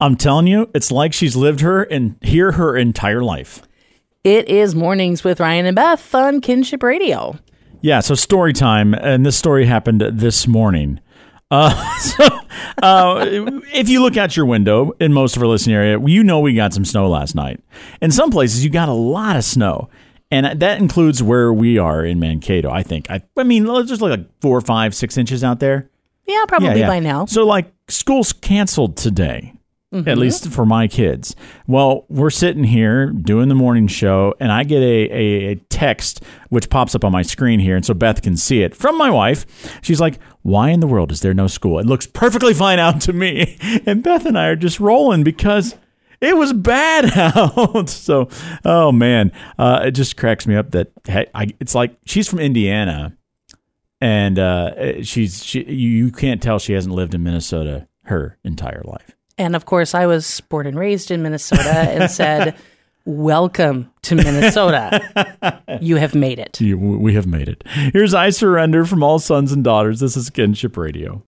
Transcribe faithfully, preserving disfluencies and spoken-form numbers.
I'm telling you, it's like she's lived her and here her entire life. It is Mornings with Ryan and Beth on Kinship Radio. Yeah, so story time, and this story happened this morning. Uh, so, uh, if you look out your window in most of our listening area, you know we got some snow last night. In some places, you got a lot of snow, and that includes where we are in Mankato, I think. I, I mean, let's just look like four, five, six inches out there. Yeah, probably yeah, yeah. by now. So, like, school's canceled today. Mm-hmm. At least for my kids. Well, we're sitting here doing the morning show, and I get a, a, a text which pops up on my screen here, and so Beth can see it, from my wife. She's like, why in the world is there no school? It looks perfectly fine out to me. And Beth and I are just rolling because it was bad out. So, oh, man, uh, it just cracks me up that hey, I, it's like she's from Indiana, and uh, she's she, you can't tell she hasn't lived in Minnesota her entire life. And of course, I was born and raised in Minnesota and said, welcome to Minnesota. You have made it. You, we have made it. Here's I Surrender from All Sons and Daughters. This is Kinship Radio.